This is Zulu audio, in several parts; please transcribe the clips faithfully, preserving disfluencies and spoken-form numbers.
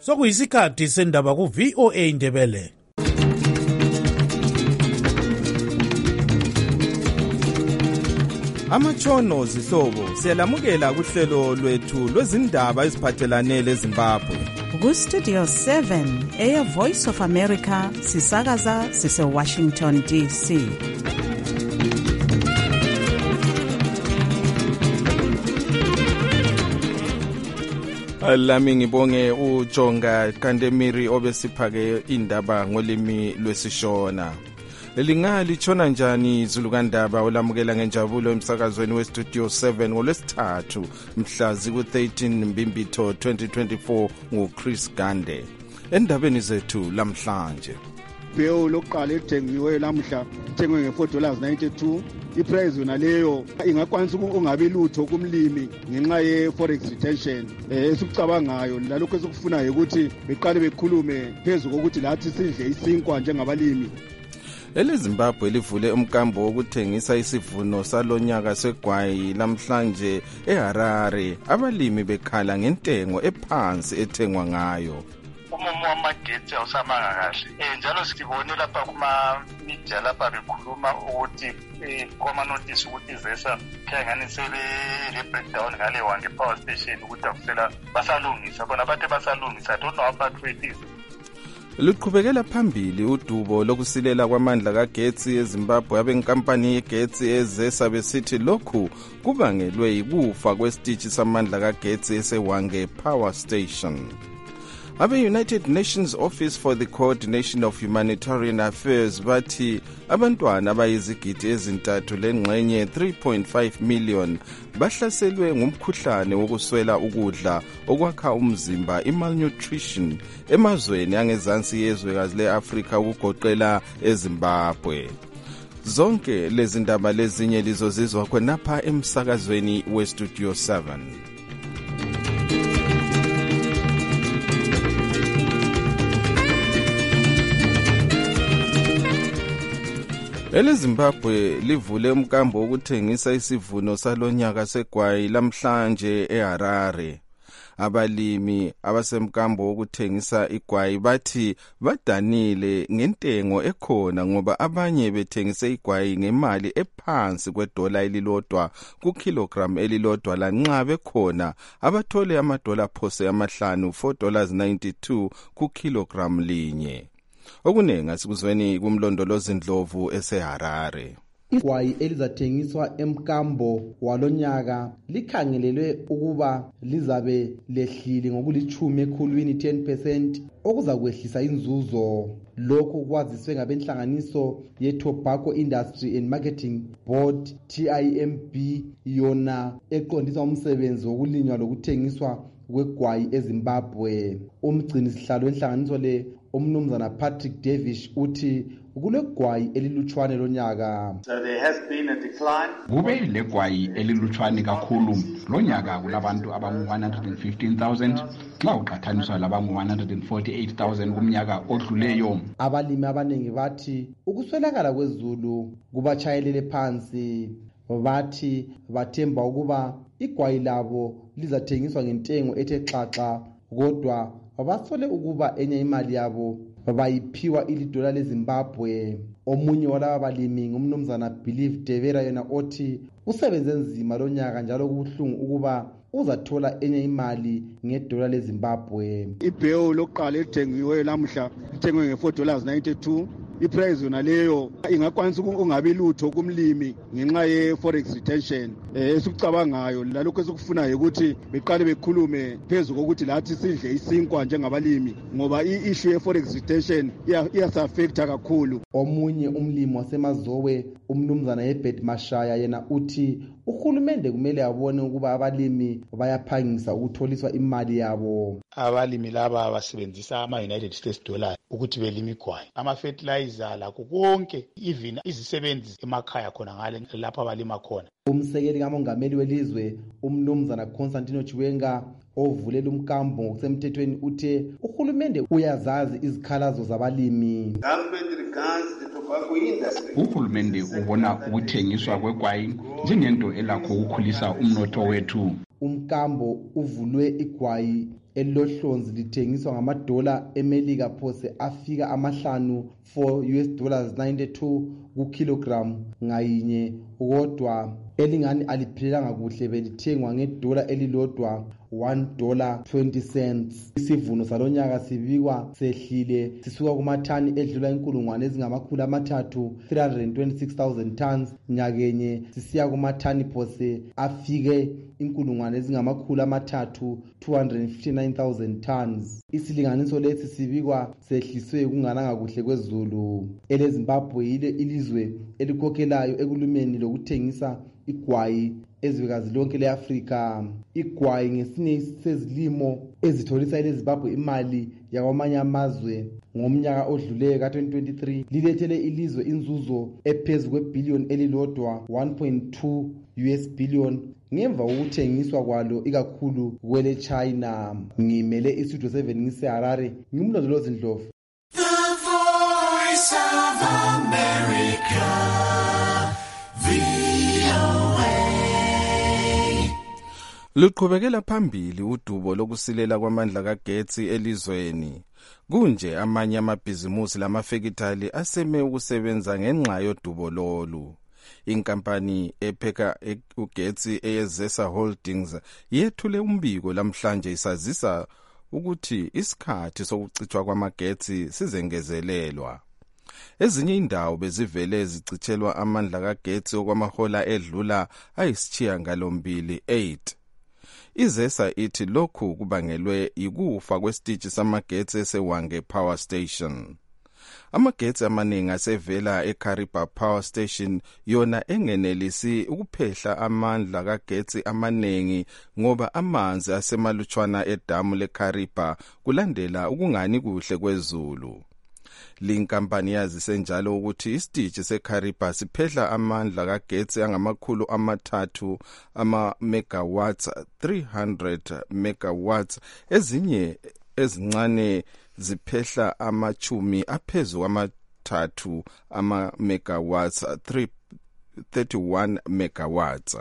Sokuyisikhathi sendaba ku V O A Ndebele. Amatshono zihlobo siyalamukela kuhlelo lwethu lwezindaba eziphathelane leZimbabwe. Ku Studio seven eya Voice of America sisakaza sise Washington D C. Lami ngibonge uJonga Kandemiri obesiphake indaba ngolimi lwesishona. Lelingali tshona njani Zulukandaba olamukela ngenjabulo emsakazweni we Studio seven ngolwesithathu mhla ziku thirteen Mbimbitho twenty twenty-four nguChris Gande. Endabeni zethu lamhlanje. Beo lokuqala ethengiwe lamhla ithengwe nge four dollars ninety-two. Iprice yona leyo ingakwanisa ungabe lutho kumlimi ngenxa ye forex retention. Eh esikucabangayo lalokho esikufunayo ukuthi beqale bekhulume phezulu kokuthi lathi sidle isinkwa njengabalimi. EleZimbabwe livule umkambo wokuthengisa isivuno salonyaka segwayi lamhlanje eHarare. Abalimi bekhala ngentengo ephansi ethengwa ngayo. Umumo wamagetsi awusamanga kahle. Eh njalo sibone lapha kuma media lapha bekhuluma ukuthi koma notice ukuthi izesa khangani sebe le breakdown ngale wange power station ukuthi akusela basalungisa bona bathe basalungisa don't know about it is. Luqhubekela phambili udubo lokusilela kwamandla kagetsi eZimbabwe abenkampani yegetsi ezesa besithi lokhu kubangelwe yikufa kwesitishi samandla kagetsi esewange power station. Abe-United Nations Office for the Coordination of Humanitarian Affairs bathi abantwana abayizigidi ezintathu lengxenye three point five million bahlaselwe ngumkhuhlane wokuswela ukudla okwakha umzimba i-malnutrition emazweni angezansi yezwekazi le-Afrika ukugoqela eZimbabwe. Zonke lezi ndaba lezinye lizozizwa khonapha emsakazweni we Studio seven. EleZimbabwe livule umkambo wokuthengisa isivuno salonyaka segwayi lamhlanje eHarare. Abalimi abasemkambo wokuthengisa igwayi bathi badanile ngentengo ekhona ngoba abanye bethengise igwayi ngemali ephansi kwedola elilodwa ku kilogram elilodwa lanxa bekhona abathole amadola phose amahlanu four dollars ninety-two ku kilogram linye. Okunenga sikuzweni kumlondolozi Ndlovu eseHarare. Igwayi elizathengiswa emkambo walonyaka likhangelelwe ukuba lizabe lehlile ngokulithumi ekhulwini ten percent okuza kwehlisa inzuzo. Lokhu kwaziswe ngabenhlanganiso ye-Tobacco Industry and Marketing Board T I M B yona eqondisa umsebenzi wokulinywa lokuthengiswa kwegwayi eZimbabwe. Umgcini sihlalo wenhlanganiso le umnumzana Patrick Davish uthi kulegwayi elilutshwane lonyaka. So there has been a decline. Kube legwayi elilutshwane kakhulu lonyaka kulabantu abangu one hundred fifteen thousand xa uqhathaniswa labangu one hundred forty-eight thousand kumnyaka odluleyo. Abalimi abaningi bathi ukuswelakala kwezulu kubachayelele phansi. Bathi bathemba ukuba igwayi labo lizathengiswa ngentengo ethe xaxa kodwa basole ukuba enye imali yabo bayiphiwa ilidola leZimbabwe. Omunye walaba balimi ngumnumzana Believe Devera yena othi usebenze nzima lonyaka njalo kubuhlungu ukuba uzathola enye imali ngedola leZimbabwe. Ibheo lokuqala ethengiwe lamhla ithengwe nge four dollars ninety-two. Iprice yona leyo ingakwanisa ungabe lutho kumlimi ngenxa ye forex retention. Eh esikucabangayo lalokho esikufunayo ukuthi beqale bekhulume phezulu kokuthi lathi sidle isinkwa njengabalimi ngoba i-issue ye forex retention iyasuffecta kakhulu. Omunye umlimi wasemazowe umnumzana Herbert Mashaya yena uthi uhulumende kumele abone ukuba abalimi bayaphangisa ukutholiswa imali yabo. Abalimi laba basebenzisa ama-United States dollar ukuthi belime igwayi, ama-fertilizer lakho konke, even izisebenzi emakhaya khona ngale lapha abalima khona. Umsekeli kamongameli welizwe umnumzana Constantino Chiwenga ovulela umkambo ngokusemthethweni uthe uhulumende uyazazi izikhalazo zabalimi. Uhulumende ubona ukuthengiswa kwegwayi njengento elakho ukukhulisa umnotho wethu. Umkambo uvulwe igwayi elilohlonzi lithengiswa ngamadola emelika phose afika amahlanu for U S dollars ninety-two ku kilogram ngayinye, kodwa elingani aliphelelanga kuhle belithengwa ngedola elilodwa one dollar twenty cents. Isivuno salonyaka sibikwa sehlile sisuka kumathani edlula inkulungwane ezingamakhulu amathathu three hundred twenty-six thousand tons nyakenye sisiya kumathani phose afike inkulungwane ezingamakhulu amathathu two hundred fifty-nine thousand tons. Isilinganiso lesi sibikwa sehliswe kungananga kuhle kwezulu. EleZimbabwe yile ilizwe elikhokhelayo ekulumeni lokuthengisa igwayi ezwekazi lonke leAfrika. Igwayi ngesinye sezilimo ezitholisa eleZimbabwe imali yakwamanye amazwe. Ngomnyaka odluleyo ka twenty twenty-three lilethele ilizwe inzuzo ephezu kwebillion elilodwa one point two U S billion ngemva kokuthengiswa kwalo ikakhulu kwele China. Ngimele istudio seven ngiseHarare, ngimlondolozi Ndlovu. The Voice of America, V O A. Luqhubekela phambili udubo lokusilela kwamandla kagetsi elizweni. Kunje amanye amabhizimusi lamafekitali aseme ukusebenza ngenxa yodubo lolu. Inkampani epheka ugetsi eyeZesa Holdings yethule umbiko lamhlanje isazisa ukuthi isikhathi sokucithwa kwamagetsi sizengezelelwa. Ezinye indawo bezivele zicithelwa amandla kagetsi okwamahola edlula ayisitshiya ngalombili eight. iZesa ithi lokhu kubangelwe ikufa kwesitishi samagetsi eseWange Power Station. Amagetsi amaningi asevela eKariba Power Station yona engenelisi ukuphehla amandla kagetsi amaningi ngoba amanzi asemalutshwana edamu leKariba kulandela ukungani kuhle kwezulu. Linkampani yazise njalo ukuthi isitishi seKariba siphehla amandla kagetsi angamakhulu amathathu ama megawatts three hundred megawatts, ezinye ezincane ziphehla amachumi aphezu kwamathathu ama megawatts thirty-one megawatts.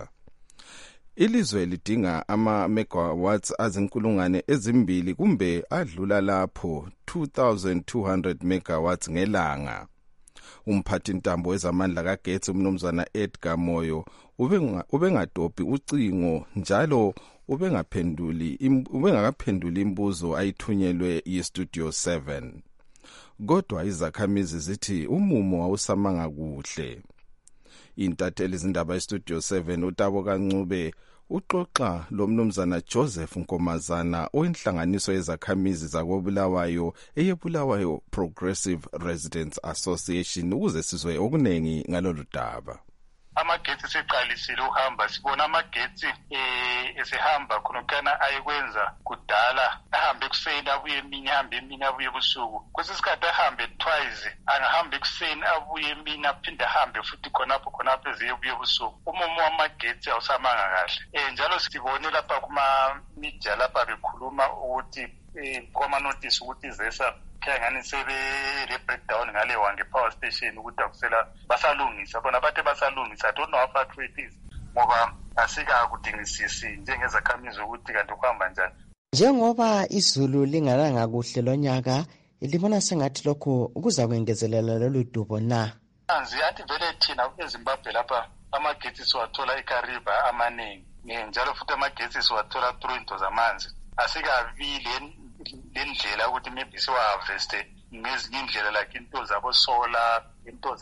Ilizwe lidinga ama megawatts azinkulungwane ezimbili kumbe adlula lapho two thousand two hundred megawatts ngelanga. Umphathi ntambo wezamandla kagetsi umnumzana Edgar Moyo ubengadophi ucingo njalo ubengaphenduli ubengakaphenduli imbuzo ayithunyelwe yiStudio seven. Kodwa izakhamizi zithi umumo wawusamanga kuhle. Intatheli izindaba eStudio seven uTabo Kancube uxoxa lomnumzana Joseph Nkomazana owenhlanganiso yezakhamizi zakoBulawayo eyeBulawayo Progressive Residents Association ukuze sizwe okunengi ngalolu daba. Amagetsi seqalisile uhamba, sibona amagetsi eh esehamba khonokana ayekwenza kudala, ahambe kuseni abuye emini, ahambe emini abuye ebusuku. Kwesisikhathi ahambe twice, angahambe kuseni abuye emini aphinde ahambe futhi khonapho khonapho ezibuye ebusuku. Umumo wamagetsi awusamanga kahle. Eh njalo sibone lapha kuma media lapha bekhuluma ukuthi eh koma notice ukuthi iZesa kangani sebe le breakdown ngale Wange Power Station ukuthi akusela basalungisa, bona bathe basalungisa. I don't know how far it is ngoba asika kudingisisi njengezakhamizi ukuthi kanti kuhamba njani. Njengoba izulu lingalanga kuhle lonyaka, libona sengathi lokho kuza kwengezelela lolu dubo na? Anzi athi vele thina eZimbabwe lapha amagetsi siwathola eKariba amaningi, njalo futhi amagetsi siwathola through into zamanzi. Asikavile lendlela ukuthi maybe siwa-harveste ngezinye indlela like into zabo solar, into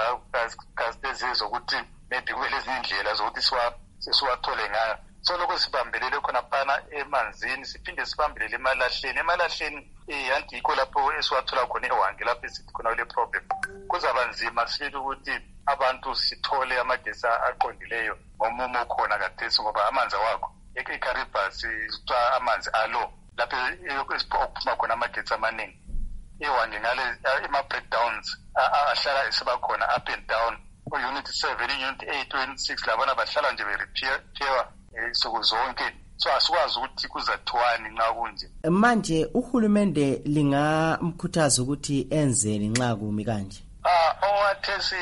zayabhakazi zokuthi maybe kumele ezinye indlela zokuthi siwathole ngayo. So lokho sibambelele khona phana emanzini, siphinde sibambelele emalahleni. Emalahleni eh anti yikho lapho esiwathola khona eWange lapho esithi khona le problem. Kuzaba nzima sifike ukuthi abantu sithole amagetsi aqondileyo ngomumo khona kathesi ngoba amanzi wakho eKariba sitwa amanzi alo lapho esiphuma khona amagetsi amaningi. eWange ngale ema-breakdowns ahlala esiba khona up and down. U-unit seven, unit eight, unit six labona bahlala nje be-repair insuku zonke. So asikwazi ukuthi kuzathiwani nxa kunje. Manje uhulumende lingamkhuthaza ukuthi enzeni nxa kumi kanje? Ah, owathesi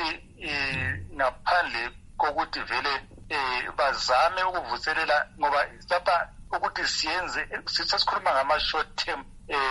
ngaphandle kokuthi vele eh bazame ukuvuselela ngoba lapha ukuthi siyenze sisikhuluma ngama short term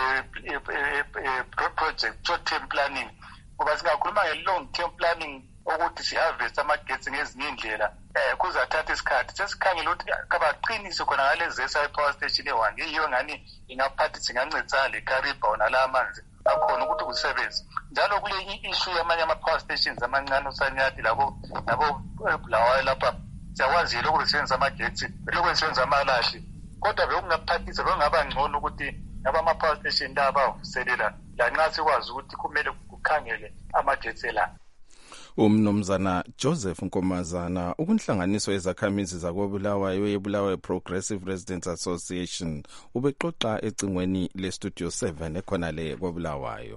project, short term planning, ngoba singakhuluma nge-long term planning ukuthi si-harvest amagetsi ngezinye indlela eh kuzathatha isikhathi. Sesikhangela ukuthi kabaqinise khona ngale zesa power station e-one yiyo ngani ingaphathisa ingancedisa le Kariba nala amanzi akhona ukuthi kusebenze. Njalo kule issue yamanye ama-power stations amancane uSanyati labo nabo Bulawayo lapha siyakwazi lokho kusebenza amagetsi lokho kusebenza amalahle, kodwa bekungaphathisa bekungaba ngcono ukuthi naba ama-power station laba avuselela lanxa sikwazi ukuthi kumele kukhangele amagetsi la. Umnumzana Joseph Nkomazana ukunhlanganiso yezakhamizi zakobulawayo yeBulawayo Progressive Residents Association ubexoxa ecingweni le Studio seven ekhona le kobulawayo.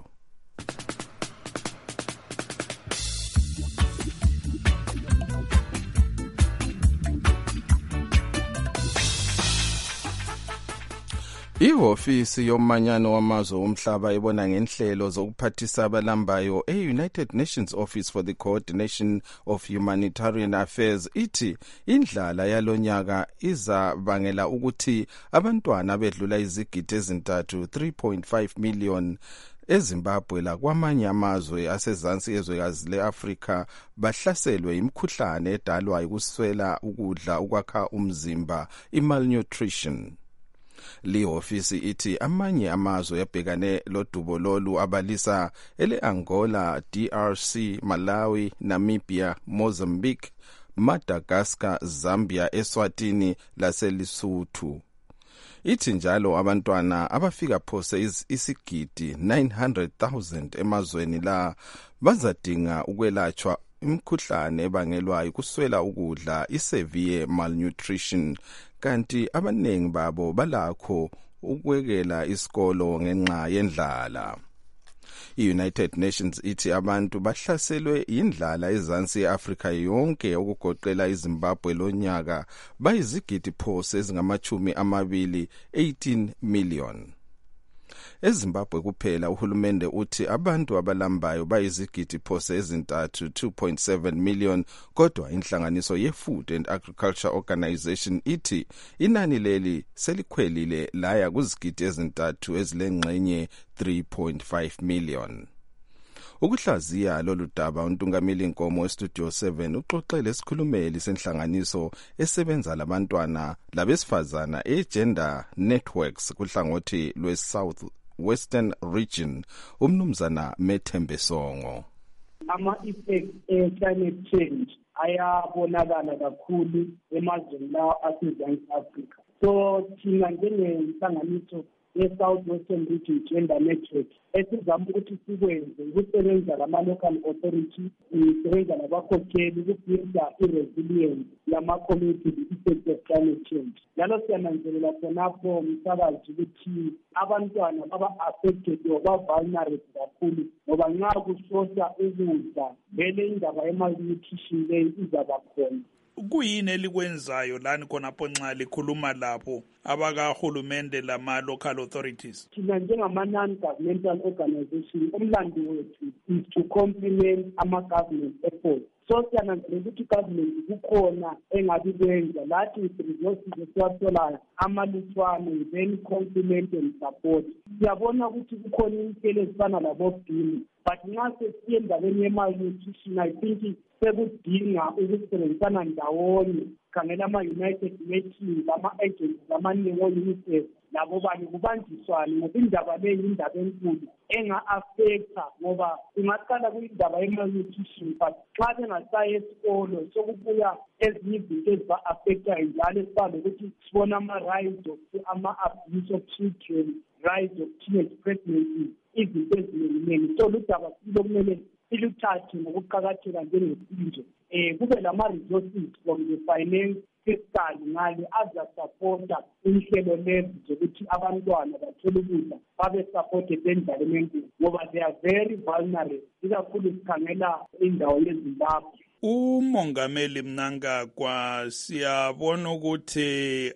Ihofisi yomanyano wamazwe omhlaba ibona ngenhlelo zokuphathisa abalambayo e-United Nations Office for the Coordination of Humanitarian Affairs ithi indlala yalonyaka izabangela ukuthi abantwana bedlula izigidi ezintathu three point five million eZimbabwe la kwamanye amazwe asezansi ezwekazi leAfrika bahlaselwe imikhuhlane edalwa ukuswela ukudla ukwakha umzimba, i-malnutrition. Li ofisi ithi amanye amazwe yabhekane lodubo lolu abalisa ele Angola, D R C, Malawi, Namibia, Mozambique, Madagascar, Zambia, Eswatini laseLesotho. Ithi njalo abantwana abafika phose isigidi nine hundred thousand emazweni la bazadinga ukwelatshwa imikhuhlane ebangelwa ukuswela ukudla, i-severe malnutrition, kanti abanengi babo balakho ukwekela isikolo ngenxa yendlala. I-United Nations ithi abantu bahlaselwe indlala ezansi eAfrika yonke okugoqela iZimbabwe lonyaka bayizigidi phose ezingamachumi amabili, eighteen million. EZimbabwe kuphela uhulumende uthi abantu abalambayo bayizigidi phose ezintathu, two point seven million, kodwa inhlanganiso ye-Food and Agriculture Organization ithi inani leli selikhwelile laya kuzigidi ezintathu ezilengxenye three point five million. Ukuhlaziya lolu daba uNtungameli Nkomo eStudio seven uxoxele isikhulumeli senhlanganiso esebenza labantwana labesifazana eGender Networks kuhlangothi lweSouth Western Region, umnumzana Methembe Songo. Ama-effects e-climate change ayabonakala kakhulu emazweni lawa asezansi Afrika. So thina njengenhlanganiso ye-South Western Region Gender Network esizama ukuthi sikwenze ukusebenza lama-local authority, sisebenza labakhokheli ukubhilda i-resilience yama-community effects of climate change. Njalo siyananzelela khonapho msakazi ukuthi abantwana baba-affected or ba-vulnerable kakhulu ngoba nxa kushota ukudla vele indaba ye-malnutrition leyi izaba khona. Kuyini elikwenzayo lani khonapho nxa likhuluma lapho abakahulumende lama-local authorities? Thina njengama-non-governmental organization umlando wethu is to complement ama-government efforts. So siyananzelela ukuthi government kukhona engabi kwenza lathi with resources esiwatholayo amalutshwane then complement and support. Siyabona ukuthi kukhona inhlelo ezifana labo-bhini, but nxa sesiye endabeni ye-malnutrition I think sekudinga ukusebenzisana ndawonye khangela ama-United Nations, ama-agencies amaningi o-UNICEF labo banye kubanjiswane ngoba indaba leyi indaba enkulu enga-affecta ngoba ingaqala kuyindaba ye-malnutrition but xa bengasayi esikolo sokubuya ezinye izinto eziba-affectayo njalo esifana nokuthi sibona ama-rise of ama-abuse of children, rise of teenage pregnancy, izinto eziningi. So ludaba silo kumele siluthathe ngokuqakatheka njengesizwe. Eh kube lama-resources from the finance fiscal ngale azasupporta inhlelo lezi zokuthi abantwana bathole ukudla babe supported endlaleni enkulu ngoba they are very vulnerable, ikakhulu sikhangela indawo yeZimbabwe. Umongameli Mnangagwa siyabona ukuthi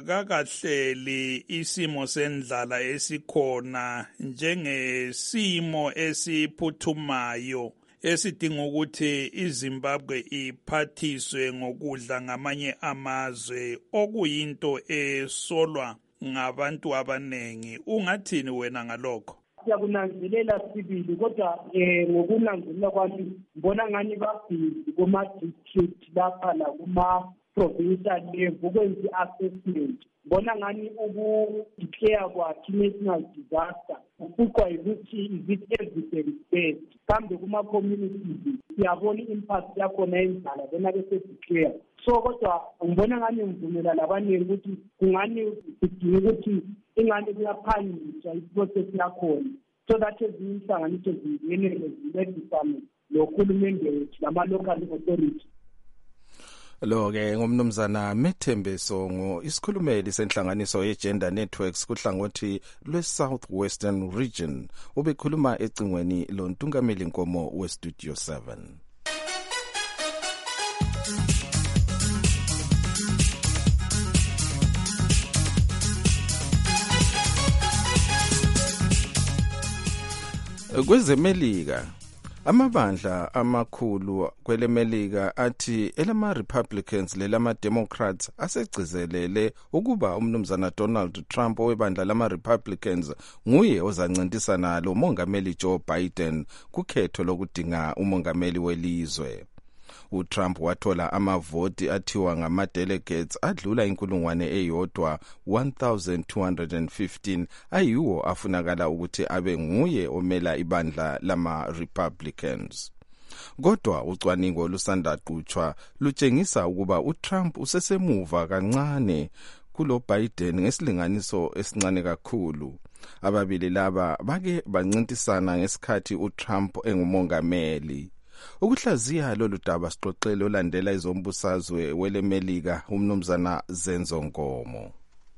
akakahleli isimo sendlala esikhona njengesimo esiphuthumayo esidinga ukuthi iZimbabwe iphathiswe ngokudla ngamanye amazwe okuyinto esolwa ngabantu abanengi. Ungathini wena ngalokho? Siyakunanzelela sibili kodwa um ngokunanzelela kwami ngibona ngani babhizi kuma-district lapha lakuma-provincial level ukwenza i-assessment. Ngibona ngani uku-declare kwakhe i-national disaster ufuqwa yikuthi is it evidence-based. Kambe kuma-communities siyabona i-impact yakhona endala bona bese-declare. So kodwa ngibona ngani ngivumela labaningi ukuthi kungani sidinga ukuthi ingane kuyaphangiswa iprocess yakhona so that ezinye inhlanganiso zingenele zincedisane nohulumende wethu lama-local authority. Lo-ke ngumnumzana Methembe Songo, isikhulumeli senhlanganiso ye-Gender Networks kuhlangothi lwe-South Western Region. Ubekhuluma ecingweni lontungameli Nkomo we-Studio seven. Kwezemelika amabandla amakhulu kwelemelika athi elama Republicans lelama Democrats asegcizelele ukuba umnumzana Donald Trump owebandla lama Republicans nguye ozancintisana lo mongameli Joe Biden kukhetho lokudinga umongameli welizwe. uTrump wathola amavoti athiwa ngama-delegates adlula inkulungwane eyodwa one thousand two hundred fifteen ayiwo afunakala ukuthi abe nguye omela ibandla lama-Republicans. Kodwa ucwaningo olusandaqhutshwa lutshengisa ukuba uTrump usesemuva kancane kulo Biden ngesilinganiso esincane kakhulu. Ababili laba bake bancintisana ngesikhathi uTrump engumongameli. Ukuhlaziya lolu daba sixoxele olandela izombusazwe welemelika umnumzana Zenzo Nkomo.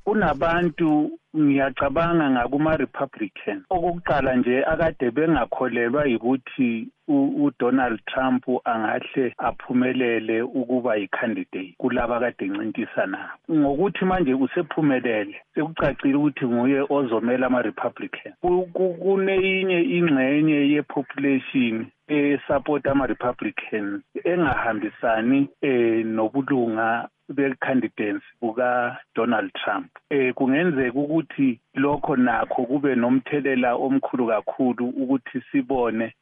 Kunabantu ngiyacabanga ngakuma Republican okokuqala nje akade bengakholelwa ukuthi uDonald Trump angahle aphumelele ukuba yicandidate kulaba kade ncintisana ngokuthi manje usephumelele sekucacile ukuthi nguye ozomela ama Republican. Kuneyinye ingxenye yepopulation esupport ama Republicans engahambisani eh nobulunga be-candidates buka Donald Trump. Eh kungenzeka ukuthi lokho nakho kube nomthelela omkhulu kakhulu ukuthi sibone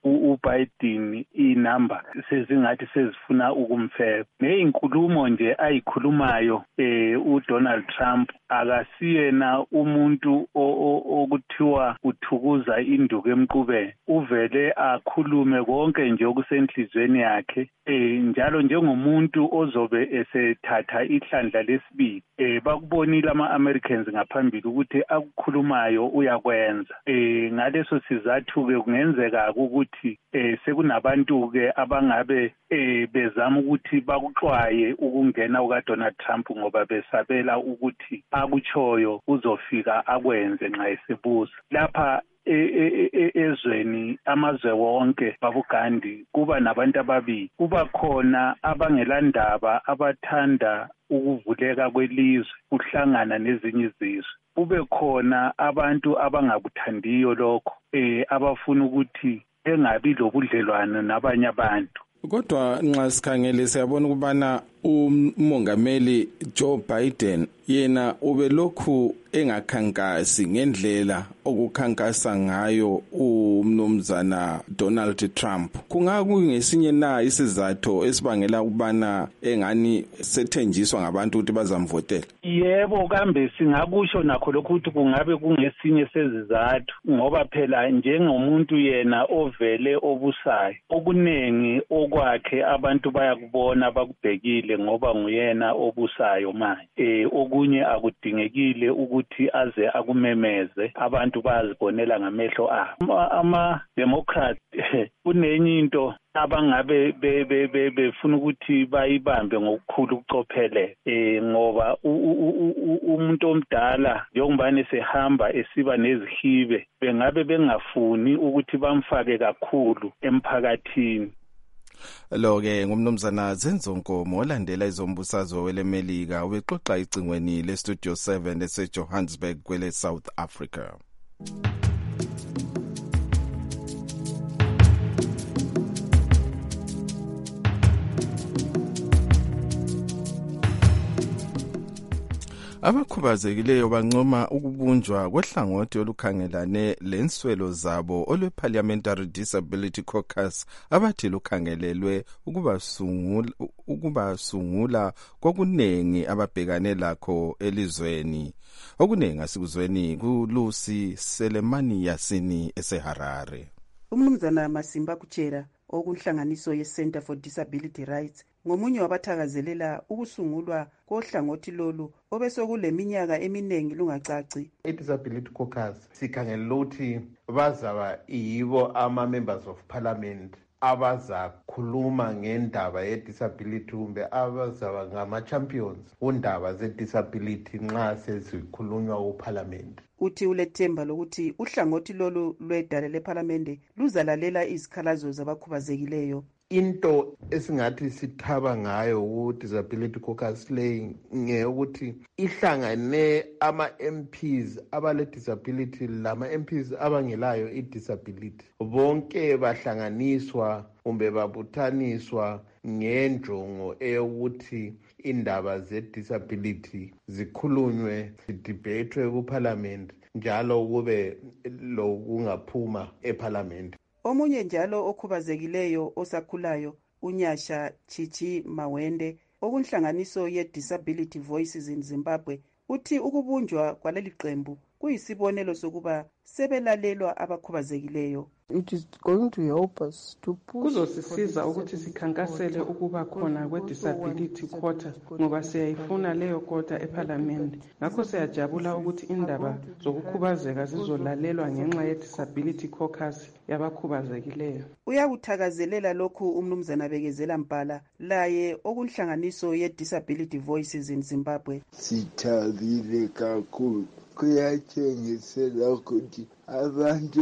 uBiden inamba sezingathi sezifuna ukumfeza. Neyinkulumo nje ayikhulumayo eh uDonald Trump akasiyena umuntu okuthiwa uthukuza induku emqubeni. Uvele akhulume konke nje okusenhlizweni yakhe eh njalo njengomuntu ozobe esethatha ihlandla lesibili. Eh bakubonile ama-Americans ngaphambili ukuthi akukhulumayo uyakwenza. Eh ngaleso sizathu ke kungenzeka ukuthi eh sekunabantu ke abangabe eh bezama ukuthi bakuxwaye ukungena ukaDonald Trump ngoba besabela ukuthi akuchoyo uzofika akwenze nxa esebusa. Lapha ezweni amazwe wonke babugandi kuba nabantu ababili. Kuba khona abangelandaba abathanda ukuvuleka kwelizwe kuhlangana nezinye izizwe. Kube khona abantu abangakuthandiyo lokho eh abafuna ukuthi engabi lobudlelwano nabanye abantu. Kodwa nxa sikhangele siyabona ukubana umongameli Joe Biden yena ubelokhu engakhankasi ngendlela okukhankasa ngayo umnumzana Donald Trump. Kungakungesinye na isizathu esibangela ukubana engani sethenjiswa ngabantu ukuthi bazamvotela? Yebo, kambe singakusho nakho lokho ukuthi kungabe kungesinye sezizathu ngoba phela njengomuntu yena ovele obusayo okunengi okwakhe abantu bayakubona bakubhekile ngoba nguyena obusayo manje. Eh okunye akudingekile ukuthi aze akumemeze abantu bazibonela ngamehlo abo. Ama Democrats kunenye into abangabe befuna ukuthi bayibambe ngokukhulu ukucophelela eh ngoba umuntu omdala njengobani sehamba esiba nezihibe bengabe bengafuni ukuthi bamfake kakhulu emphakathini. Lo-ke ngumnumzana Zenzo Nkomo olandela izombusazwe welemelika ubexoxa icingweni le-Studio seven eseJohannesburg kwele South Africa. Abakhubazekileyo bancoma ukubunjwa kohlangothi olukhangelane lenswelo zabo olwe-Parliamentary Disability Caucus abathi lukhangelelwe ukubasungula, ukubasungula kokunengi ababhekane lakho elizweni. Okunengi asikuzweni kuLucy Selemani Yasini eseHarare. Umnumzana Masimba Kuchera okunhlanganiso ye-Center for Disability Rights ngomunye wabathakazelela ukusungulwa kohlangothi lolu obesokule minyaka eminengi lungacaci. I-Disability Caucus sikhangelela ukuthi bazaba yibo ama-members of parliament abazakhuluma ngendaba ye-disability kumbe abazaba ngama-champions kundaba ze-disability nxa sezikhulunywa kuparliament. Uthi ulethemba lokuthi uhlangothi lolu lwedale lephalamende luzalalela izikhalazo zabakhubazekileyo. Into esingathi sithaba ngayo ku-Disability Caucus leyi ngeyokuthi ihlangane ama-M Ps abale-disability lama-M Ps abangelayo i-disability. Bonke bahlanganiswa kumbe babuthaniswa ngenjongo eyokuthi indaba ze-disability zikhulunywe, zidebethwe kuparliament njalo kube lokungaphuma eparliament. Omunye njalo okhubazekileyo osakhulayo uNyasha Chichi Mawende okunhlanganiso ye-Disability Voices in Zimbabwe uthi ukubunjwa kwaleli qembu kuyisibonelo sokuba sebelalelwa abakhubazekileyo. It is going to help us to push. Kuzosisiza ukuthi sikhankasele ukuba khona kwe-disability quota ngoba siyayifuna leyo quota eParliament. Ngakho siyajabula ukuthi indaba zokukhubazeka zizolalelwa ngenxa ye-Disability Caucus yabakhubazekileyo. Uyakuthakazelela lokhu umnumzana Bekezela Mpala laye okunhlanganiso ye-Disability Voices in Zimbabwe. Sithabile kakhulu. Kuyatshengisela ukuthi abantu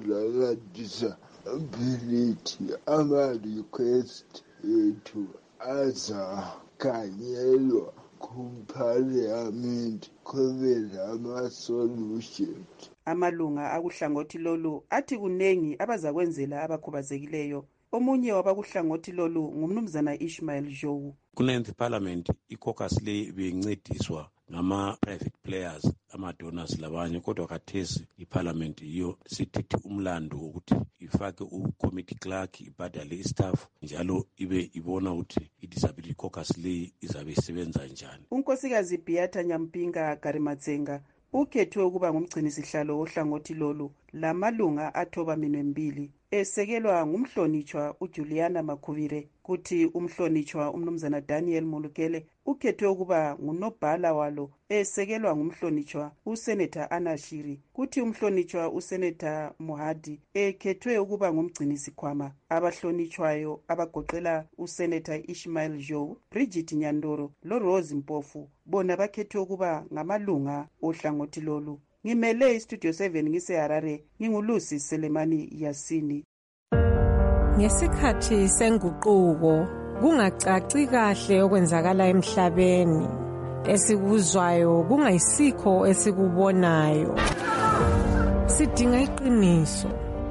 abadisability ama-request ethu azakanyelwa kuParliament kube lama-solutions. Amalunga akuhlangothi lolu athi kunengi abazakwenzela abakhubazekileyo. Omunye wabakuhlangothi lolu ngumnumzana Ishmael Jowu. Kunenzi parliament i-caucus le beyincediswa ngama-private players, ama-donors labanye, kodwa kathesi i-parliament yiyo sithethe umlando ukuthi ifake u-committee clerk, ibhadale i-staff, njalo ibe ibona ukuthi i-disability caucus le izabe isebenza njani. Unkosikazi Beata Nyampinga Garimatsenga ukhethwe ukuba ngumgcinisihlalo ohlangothi lolu lamalunga athoba minwembili esekelwa ngumhlonitshwa uJuliana Makhuvire, kuthi umhlonitshwa umnumzana Daniel Mulukele ukhethwe ukuba ngunobhala walo esekelwa ngumhlonitshwa uSenator Anashiri, kuthi umhlonitshwa uSenator Muhadi ekhethwe ukuba ngumgcinisikhwama. Abahlonitshwayo abagoqela uSenator Ishmael Joe, Bridget Nyandoro loRose Mpofu bona bakhethwe ukuba ngamalunga ohlangothi lolu. Ngimele iStudio seven ngiseHarare, ngingulusi Selemani Yasini. Ngesikhathi senguquko kungacaci kahle okwenzakala emhlabeni, esikuzwayo kungayisikho esikubonayo. Sidinga iqiniso.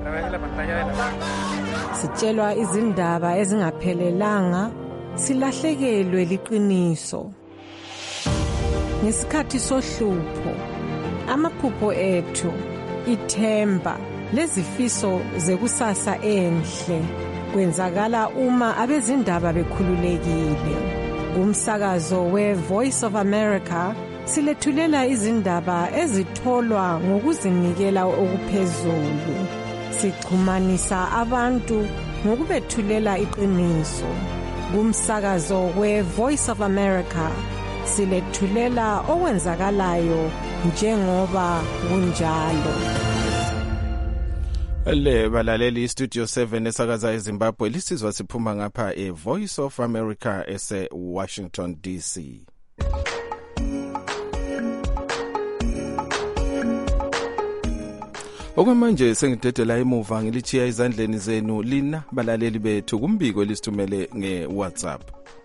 Sitshelwa izindaba ezingaphelelanga, silahlekelwe liqiniso. Ngesikhathi sohlupho, amaphupho ethu, ithemba lezifiso zekusasa enhle kwenzakala uma abezindaba bekhululekile. Kumsakazo we-Voice of America silethulela izindaba ezitholwa ngokuzinikela okuphezulu. Sichumanisa abantu ngokubethulela iqiniso. Kumsakazo we-Voice of America silethulela okwenzakalayo njengoba kunjalo. Le balaleli iStudio seven esakaza eZimbabwe lisizwa siphuma ngapha eVoice of America ese Washington D C. Okwamanje sengidedela emuva ngilichiya izandleni zenu lina balaleli bethu kumbiko elisithumele ngeWhatsApp.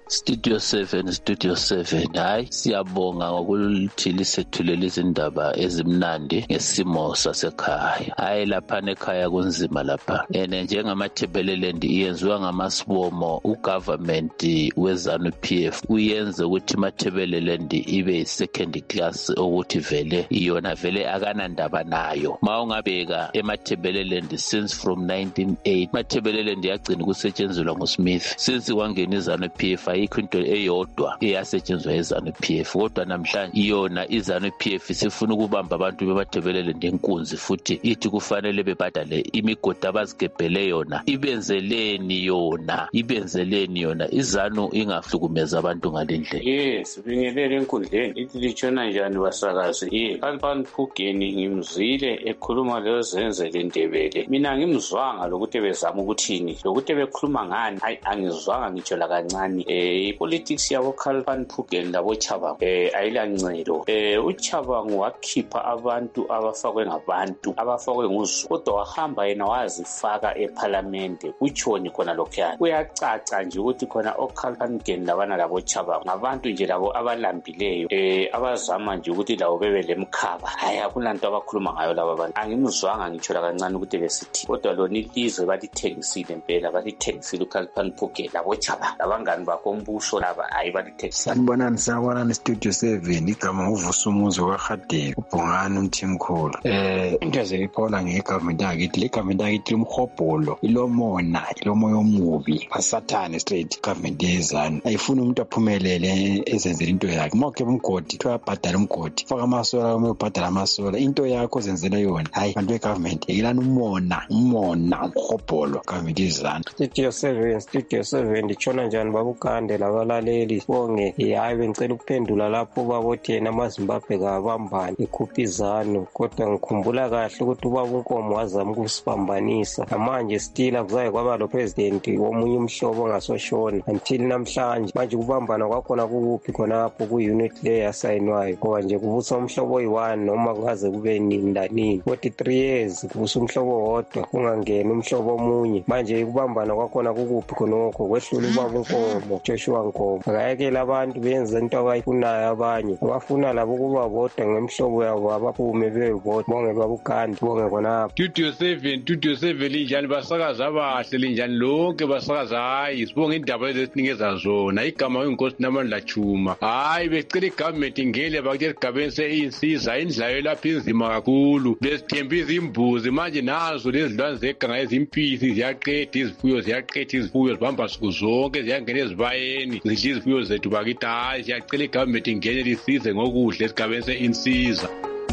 Studio seven, Studio seven. Hayi, siyabonga ngokuthi lisethulele izindaba ezimnandi ngesimo sasekhaya. Hayi lapha nekhaya kunzima lapha. Ene njengamathebeleland iyenziwa ngamasibomo ugovernment weZANU P F uyenze ukuthi mathebeleland ibe second class ukuthi vele iyona vele akanandaba nayo. Mawungabeka emathebeleland since from nineteen eighty mathebeleland yagcina kusetshenziswa nguSmith. Since kwangena iZANU P F ayikho into eyodwa eyasetshenziswa eZANU P F. Kodwa namhlanje iyona iZANU P F sifuna ukubamba abantu bemathebeleland enkunzi futhi ithi kufanele bebadale imigodi abazigebhele yona. Ibenzeleni yona, ibenzeleni yona. iZANU ingahlukumeza abantu ngalendlela. Yes, bingelele enkundleni. Ithi litshona njani basakazi? Eh, Khalfan Phugeni ngimzile ekhuluma lezo zenzele Ndebele. Mina ngimzwanga lokuthi bezama ukuthini. Lokuthi bekhuluma ngani? Hayi angizwanga ngitsho la kancane. Eh ipolitics yabo Khalfan Phugeni labo Chabangu eh ayilancelo. Eh uChabangu wakhipha abantu abafakwe ngabantu, abafakwe nguZulu. Kodwa wahamba yena wazifaka eParliament. Kuchoni khona lokhuyana. Kuyacaca nje ukuthi khona oKhalfan Phugeni labana labo Chabangu ngabantu nje labo abalambileyo eh abazama nje ukuthi lawo bebe lemkhaba. Hayi akulanto abakhuluma ngayo laba bantu. Angimzwanga ngitsho la kancane ukuthi besithi. Kodwa lona ilizwe balithengisile impela, balithengisile uKhalfan Phugeni labo Chabangu. Labangani bakho umbuso laba hayi balithengisile. Sanibonani sanibonani Studio seven igama uvusa umuzi waKhadebe uBhongani umthimkhulu. Eh into eziphola ngegovernment yakithi le government yakithi umhobholo ilomona ilomoya omubi asathane straight government yezana ayifuna umuntu aphumelele ezenzela into yakhe mawukhe umgodi tuyabhadala umgodi faka amasola umebhadala amasola into yakho zenzela yona hayi bantu begovernment yilana umona umona umhobholo government yezana. Studio seven Studio seven ndichona njani babukande labalaleli bonge hayi bengicela ukuphendula lapho babothi yena amaZimbabwe kabambani ikhupha iZANU kodwa ngikhumbula kahle ukuthi ubaba uNkomo wazama ukusibambanisa manje still akuzaye kwaba lo president womunye umhlobo ongasoshona until namhlanje manje kubambana kwakhona kukuphi khonapho ku-unit le yasayinwayo ngoba nje kubusa umhlobo oyi-one noma kungaze kube nini lanini forty-three years kubusa umhlobo wodwa kungangeni umhlobo omunye manje kubambana kwakhona kukuphi khonokho kwehlula ubaba uNkomo Joshua Nkomo akayekela abantu benze into abayifunayo abanye abafuna labo kuba bodwa ngemhlobo yabo abaphume bebodwa bonge babukandi bonge khonapho. Studio seven Studio seven linjani basakaza abahle linjani lonke basakaza hayi sibonge indaba ezisinikeza zona igama uyinkosi namandla Chuma hayi becela igovernment ingele bakuthe igabeni seyinsiza indlayo lapha inzima kakhulu besithembiza imbuzi manje nazo lezi zilwane zeganga ezimpisi ziyaqeda izifuyo ziyaqeda izifuyo zibamba siku zonke ziyangena ezibayeni zidla izifuyo zethu bakithi hayi siyacela igovernment ingene lisize ngokudla esigabeni seyinsiza.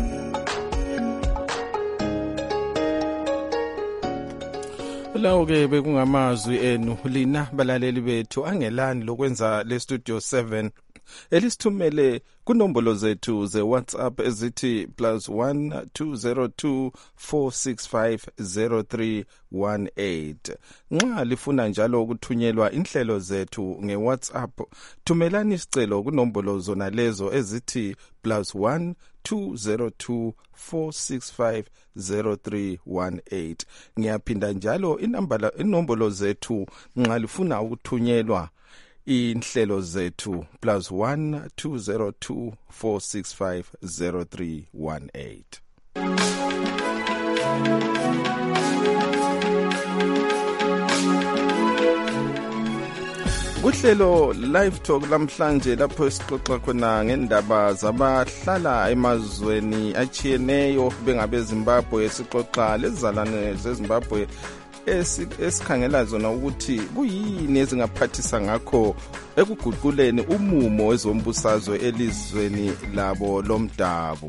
Lawo ke bekungamazwi enu lina balaleli bethu angelani lokwenza le Studio seven elisithumele kunombolo zethu ze WhatsApp ezithi plus one two zero two four six five zero three one eight. Nxa lifuna njalo ukuthunyelwa inhlelo zethu nge WhatsApp thumelani isicelo kunombolo zona lezo ezithi plus one two zero two four six five zero three one eight. Ngiyaphinda njalo inambala inombolo zethu nxa lifuna ukuthunyelwa inhlelo zethu plus one two zero two four six five zero three one eight. Uhlelo Live Talk lamhlanje lapho sixoxa khona ngendaba zabahlala emazweni achiyeneyo bengabe Zimbabwe sixoxa lezizalwane zeZimbabwe esikhangela zona ukuthi kuyini ezingaphathisa ngakho ekuguquleni umumo wezombusazwe elizweni labo lomdabu.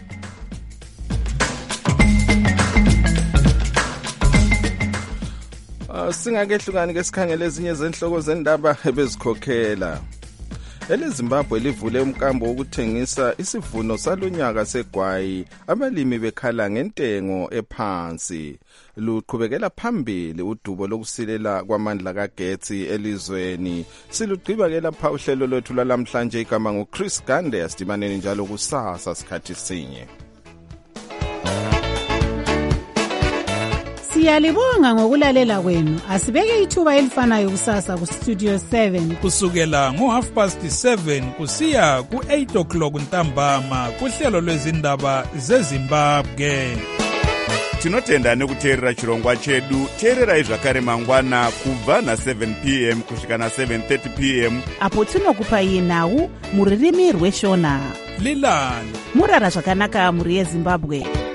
Uh, singakehlukani ke sikhangele ezinye zenhloko zendaba ebezikhokhela. EleZimbabwe livule umkambo wokuthengisa isivuno salonyaka segwayi abalimi bekhala ngentengo ephansi. Luqhubekela phambili udubo lokusilela kwamandla kagetsi elizweni. Silugqiba ke lapha uhlelo lwethu lalamhlanje igama nguChris Gande asidibaneni njalo kusasa sikhathi sinye. Siyalibonga ngokulalela kwenu. Asibeke ithuba elifanayo kusasa ku Studio seven kusukela ngo half past seven kusiya ku eight o'clock ntambama kuhlelo lwezindaba zeZimbabwe. Tinotenda nekuteerera chirongwa chedu. Teererai zvakare mangwana kubva na seven p m kusvika na seven thirty p m apo tinokupai nhau muririmi rweshona. Lilani murara zvakanaka muri yeZimbabwe.